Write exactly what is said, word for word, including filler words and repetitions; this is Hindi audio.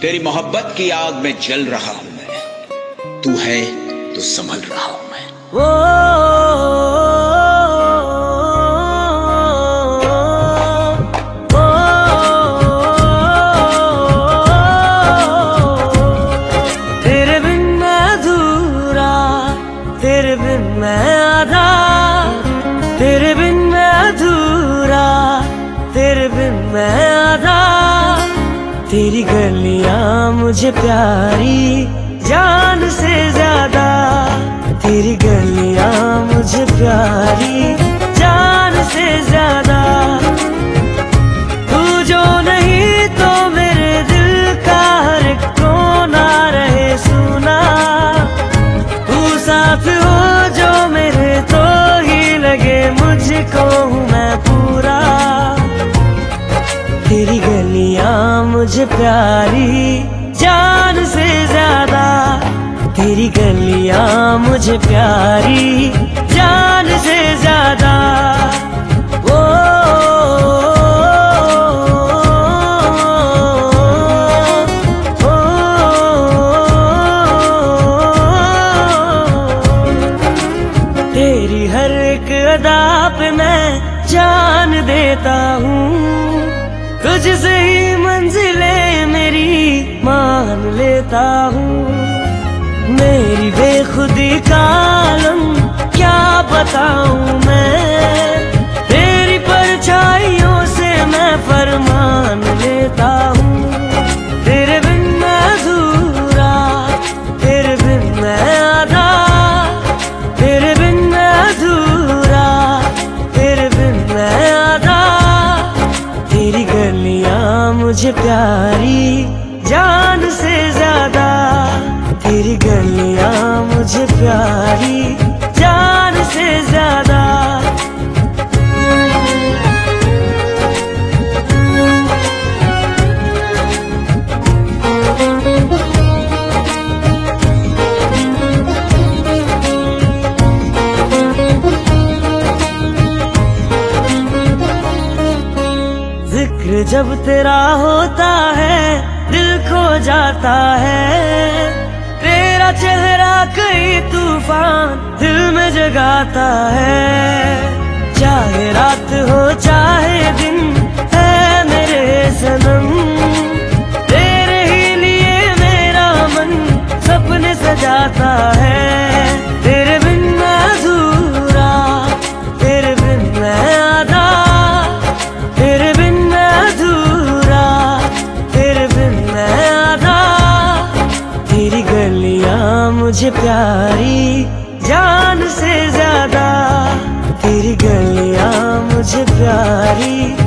तेरी मोहब्बत की आग में जल रहा हूं मैं, तू है तो संभल रहा हूं मैं। ओ, ओ, तेरे बिन मैं अधूरा, तेरे बिन मैं आधा, तेरे बिन मैं अधूरा, तेरे बिन मैं आधा। तेरी गलियां मुझे प्यारी जान से ज्यादा, तेरी गलियां मुझे प्यारी जान से ज्यादा। तू जो नहीं तो मेरे दिल का हर एक कोना रहे सुना, तू साथ हो जो मेरे तो ही लगे मुझको हूँ मैं पूरा। तेरी गलियां मुझे प्यारी जान से ज्यादा, तेरी गलियां मुझे प्यारी जान से ज्यादा। ओ, ओ, ओ, तेरी हर एक अदा पे मैं जान देता हूँ, तुझसे ही मंजिलें मेरी मान लेता हूँ। मेरी बेखुदी का आलम क्या बताऊं मैं, तेरी परछाइयों से मैं फरमान लेता हूँ। तेरे बिन मैं अधूरा, तेरे बिन मैं आधा, तेरे बिन मैं अधूरा, तेरे बिन मैं आधा। तेरी गलियां मुझे प्यारी जान से ज्यादा, तेरी गलियां मुझे प्यारी जान से ज्यादा। जिक्र जब तेरा होता है दिल खो जाता है, तेरा चेहरा कई तूफान दिल में जगाता है। चाहे रात हो चाहे दिन है मेरे सनम, तेरे ही लिए मेरा मन सपने सजाता है। तेरे बिन मैं अधूरा, तेरे बिन मैं आधा, तेरे बिन मैं अधूरा, तेरे बिन मैं आधा। तेरी गलियां मुझे प्यारी जान से ज्यादा, तेरी गलियां मुझे प्यारी